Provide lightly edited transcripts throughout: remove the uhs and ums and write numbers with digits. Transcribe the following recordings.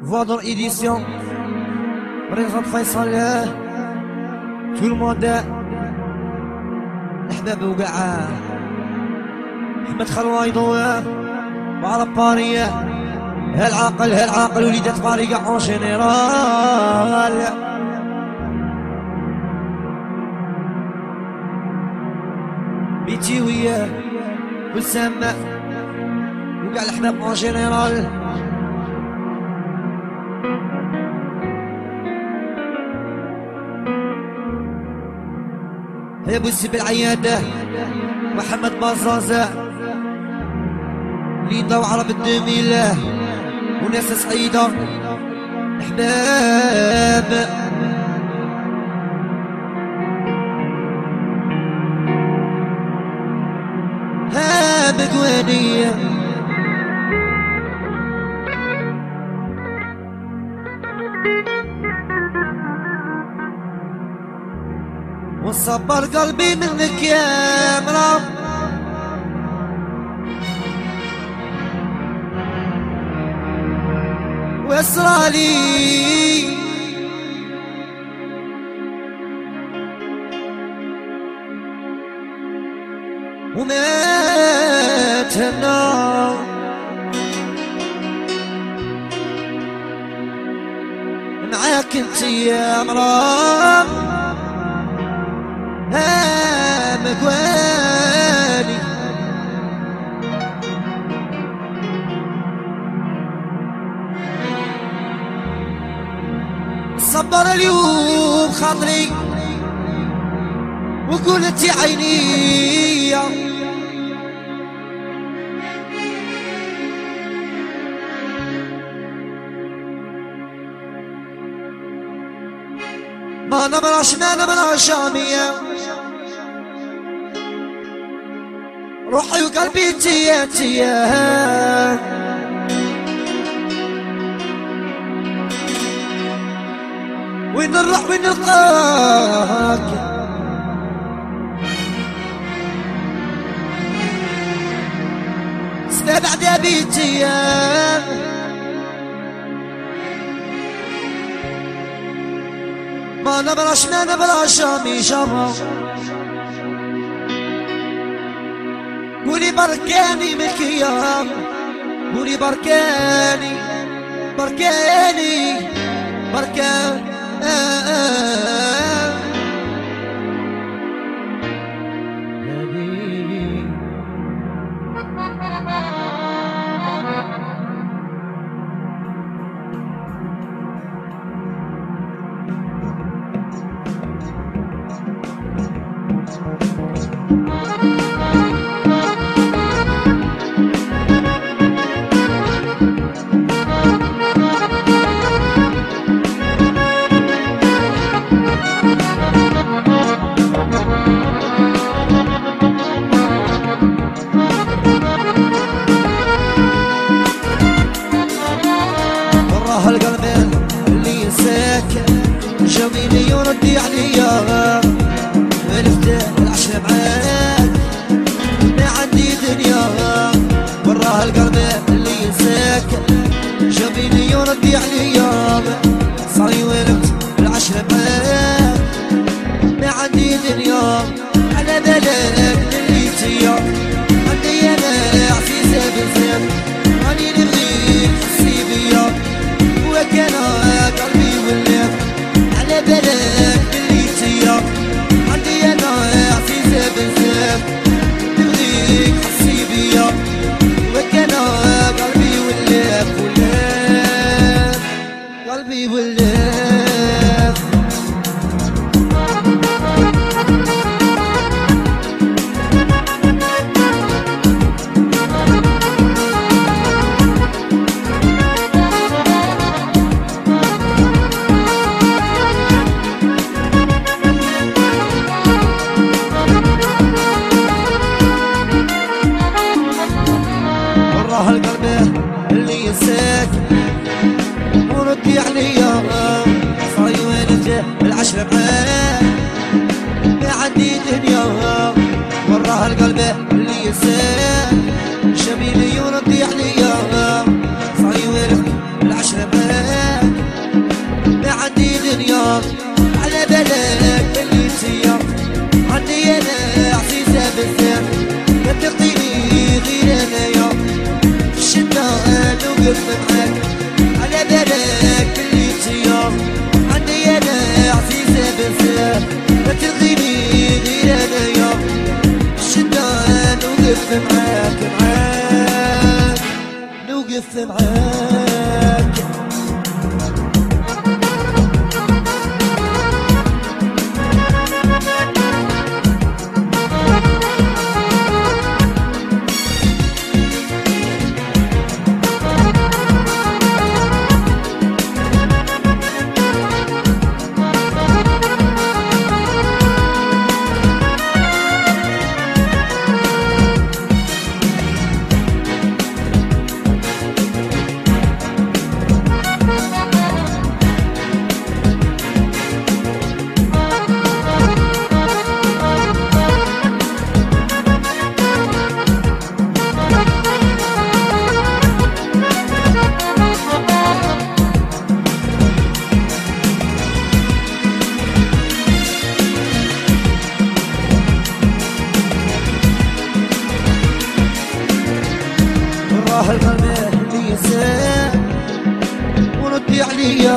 Vendor édition, présente Faisal, tout le monde, الأحباب وقع أحمد خلوايضو مع بارية هالعاقل وليدة بارية اون جينيرال بيتي وياه وسام وقع الأحباب اون جينيرال. يا ابو السب العياده محمد بازازة ليدا وعرب الدميل وناس سعيده احباب ها بقوانيه وصبر قلبي منك يا مرام واسرالي وما تهنى معاك انت يا مرام مكواني صبر اليوم خاطري وقلت يا عيني ما نبراش شامية روحي وقلبي تيا وين نروح وين نلقاك سنة بعد بيتي ما نبراش شامي قولي بركاني مكيام قولي بركاني بركان القلب اللي ينساك جميل يردي عليا ولفت العشرة معاك ما عندي دنيا براه القلب اللي ينساك جميل يردي عليا صاري ولفت العشرة معاك ما عندي دنيا على بالك اللي تيا عندي انا عزيزة بزاف راني نبغيك حسي بيا وكان قلبي والليل على بالك اللي تيا عندي انا عزيزة بزاف نبغيك حسي بيا وكان قلبي والليل قلبي والليل القلب اللي ينساك وردي عليا معاك نوقف معاك. القلب اللي يسال وردي عليا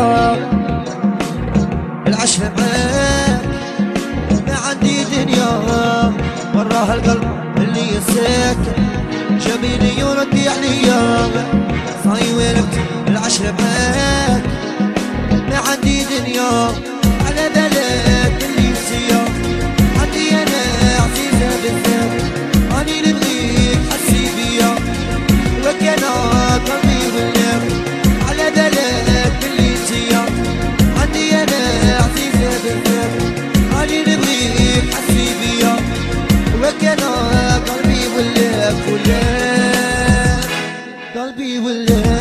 العشرة معاك ما عندي دنيا. وراه القلب اللي يساكن جميلي وردي عليا صاي وينك العشرة معاك ما عندي دنيا. على بالك اللي يسيا عندي انا عزيزة بزاف راني نبغيك حسي بيا وكان قلبي والنار. على بالك اللي يسيا عندي انا عزيزة بزاف راني نبغيك حسي بيا وكان قلبي والنار قلبي والنار.